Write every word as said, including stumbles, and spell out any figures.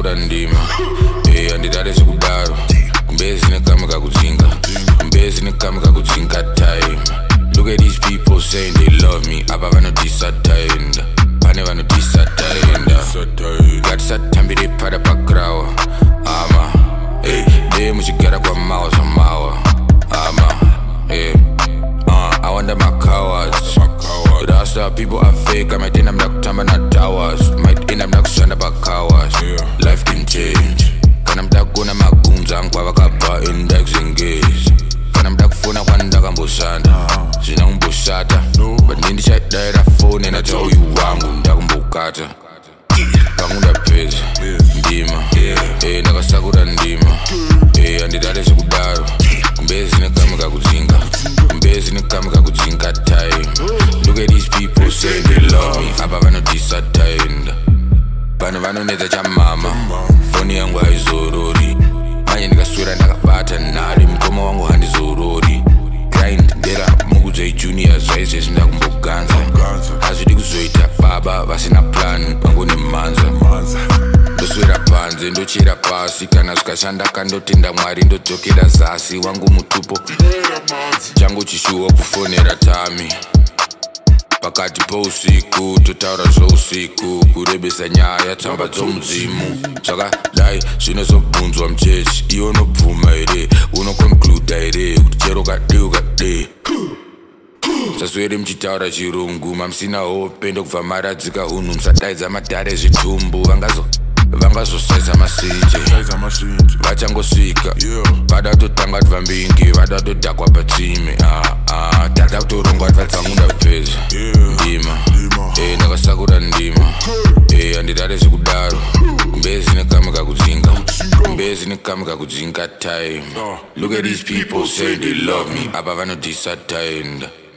sakura ndima eh andidare sekudaro kumbezi nekama kakudzinga kumbezi nekama kakudzinga time. Look at these people saying they love me apa vanodisatenda pane vanodisatenda ngatisatambire pada pagrawa ama eh de muchigara kwa mawa samawa ama eh uh, I wonder my cowards. Rasta people are fake. I might end up not time na towers. Might end up not shanda pa cowards. Life can change. Can I'm dark gonna my goons and kwa wakapa index engage. Can I'm dark phone kwa ndaka mboshanda. Sina mboshata. But nindi check that phone and I tell you wangu ndaka mbokata. Kangunda pesa ndima eh nakasakura ndima eh andidale sekudaro kumbezi nekama kakudzinga kumbezi nekama kakudzinga time. Look at these people saying they love me apa vanodisatenda vanhu vanonedza chamama foni yangu haizorori manje ndikaswera ndakabata nhare mukoma wangu handizorori grind ndera mukudza junior zvaizvezvi ndakumboganza hazvidi kuzoita baba vasina plan vangone manza ndoswera panze ndochera pasi kana zvikashanda kandotenda mwari ndodzokera zasi wangu mutupo changu chishuwa kufonera tami pakati pousiku totaura zvousiku kurebesa nyaya tsamba dzomudzimu zvakadai zvinozobvunzwa muchechi iwe unobvuma here unoconcluda here kuti chero ukade ukade musaswere muchitaura chirungu mamusina hope ndokubva maradzika hunhu musadaidza madhare zvitumbu vangazo vangazosaisa masije vachangosvika vada kutotanga kuti vambingi vada kutodhakwa patsime tada kutorongwa kuti vatsangunda kupedza ndima eh ndakasakura ndima eh andidare zvekudaro kumbezi nekama kakudzinga kumbezi nekama kakudzinga time. Look at these people saying they love me apa vanodisatenda